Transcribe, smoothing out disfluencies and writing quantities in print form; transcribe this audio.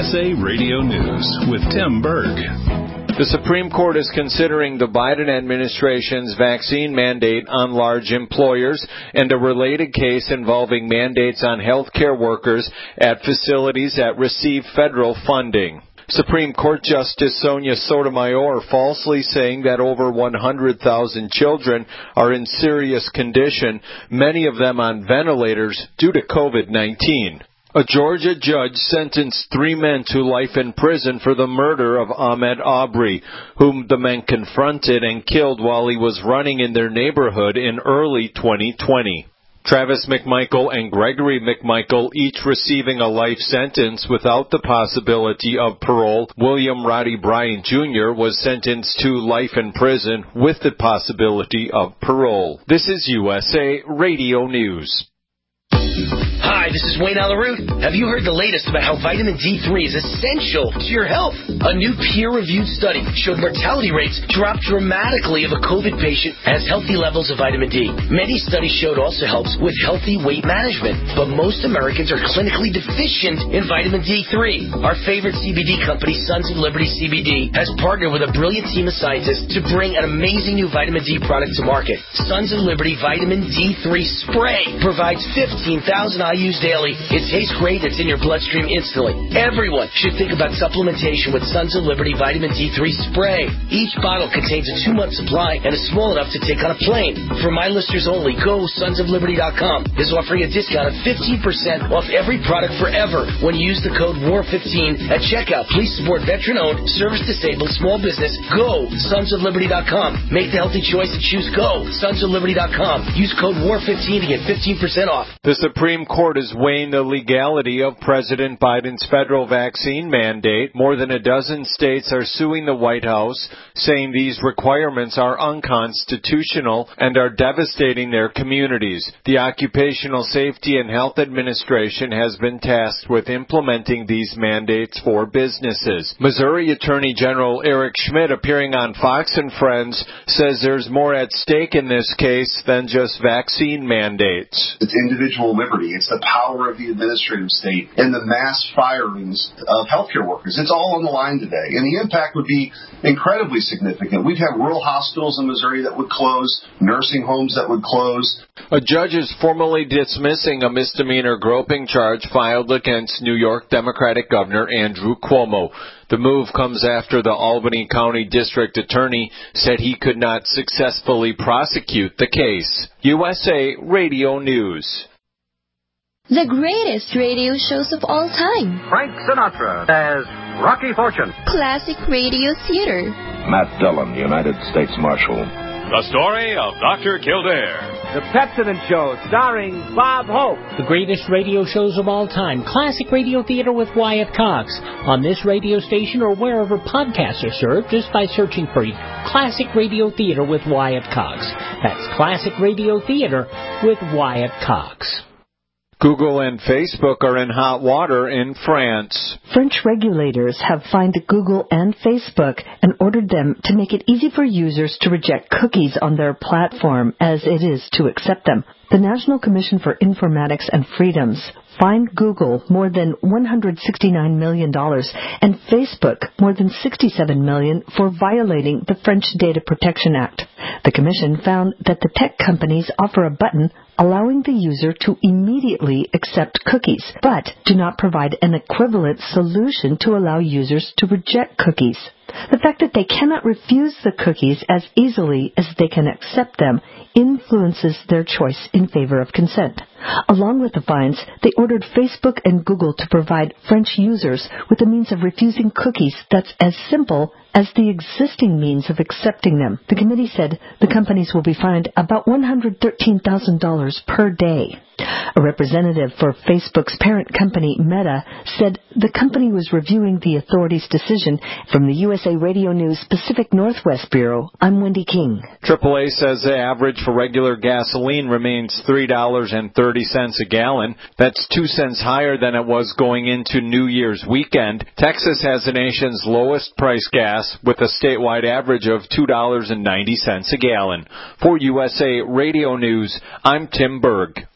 USA Radio News with Tim Berg. The Supreme Court is considering the Biden administration's vaccine mandate on large employers and a related case involving mandates on healthcare workers at facilities that receive federal funding. Supreme Court Justice Sonia Sotomayor falsely saying that over 100,000 children are in serious condition, many of them on ventilators due to COVID-19. A Georgia judge sentenced 3 men to life in prison for the murder of Ahmaud Arbery, whom the men confronted and killed while he was running in their neighborhood in early 2020. Travis McMichael and Gregory McMichael, each receiving a life sentence without the possibility of parole. William Roddy Bryant Jr. was sentenced to life in prison with the possibility of parole. This is USA Radio News. Hi, this is Wayne Alaroot. Have you heard the latest about how vitamin D3 is essential to your health? A new peer-reviewed study showed mortality rates dropped dramatically if a COVID patient has healthy levels of vitamin D. Many studies showed also helps with healthy weight management, but most Americans are clinically deficient in vitamin D3. Our favorite CBD company, Sons of Liberty CBD, has partnered with a brilliant team of scientists to bring an amazing new vitamin D product to market. Sons of Liberty Vitamin D3 Spray provides 15,000 IUs daily. It tastes great. It's in your bloodstream instantly. Everyone should think about supplementation with Sons of Liberty Vitamin D3 Spray. Each bottle contains a 2-month supply and is small enough to take on a plane. For my listeners only, go sonsofliberty.com is offering a discount of 15% off every product forever when you use the code WAR15 at checkout. Please support veteran-owned, service-disabled, small business. Go sonsofliberty.com. Make the healthy choice and choose Go sonsofliberty.com. Use code WAR15 to get 15% off. The Supreme Court is weighing the legality of President Biden's federal vaccine mandate. More than a dozen states are suing the White House, saying these requirements are unconstitutional and are devastating their communities. The Occupational Safety and Health Administration has been tasked with implementing these mandates for businesses. Missouri Attorney General Eric Schmidt, appearing on Fox and Friends, says there's more at stake in this case than just vaccine mandates. It's individual liberty. It's the power of the administrative state and the mass firings of healthcare workers. It's all on the line today. And the impact would be incredibly significant. We'd have rural hospitals in Missouri that would close, nursing homes that would close. A judge is formally dismissing a misdemeanor groping charge filed against New York Democratic Governor Andrew Cuomo. The move comes after the Albany County District Attorney said he could not successfully prosecute the case. USA Radio News. The greatest radio shows of all time. Frank Sinatra as Rocky Fortune. Classic radio theater. Matt Dillon, United States Marshal. The story of Dr. Kildare. The Pepsodent Show, starring Bob Hope. The greatest radio shows of all time. Classic Radio Theater with Wyatt Cox. On this radio station or wherever podcasts are served, just by searching for Classic Radio Theater with Wyatt Cox. That's Classic Radio Theater with Wyatt Cox. Google and Facebook are in hot water in France. French regulators have fined Google and Facebook and ordered them to make it easy for users to reject cookies on their platform as it is to accept them. The National Commission for Informatics and Freedoms fined Google more than $169 million and Facebook more than $67 million for violating the French Data Protection Act. The Commission found that the tech companies offer a button allowing the user to immediately accept cookies, but do not provide an equivalent solution to allow users to reject cookies. The fact that they cannot refuse the cookies as easily as they can accept them influences their choice in favor of consent. Along with the fines, they ordered Facebook and Google to provide French users with a means of refusing cookies that's as simple as the existing means of accepting them. The committee said the companies will be fined about $113,000 per day. A representative for Facebook's parent company, Meta, said the company was reviewing the authority's decision. From the USA Radio News Pacific Northwest Bureau, I'm Wendy King. AAA says the average for regular gasoline remains $3.30 a gallon. That's 2 cents higher than it was going into New Year's weekend. Texas has the nation's lowest price gas with a statewide average of $2.90 a gallon. For USA Radio News, I'm Tim Berg.